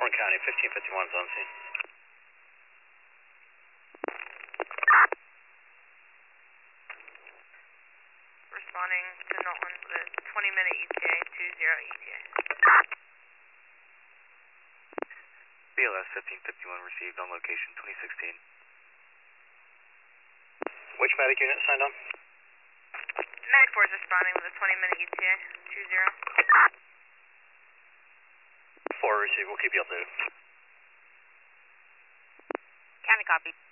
Orange County, 1551 is on scene. Responding to Nolan with a 20-minute ETA, 20 ETA. BLS 1551 received on location 2016. Which medic unit signed on? Medic 4 is responding with a 20-minute ETA, 20. 4 received, we'll keep you updated. County copy.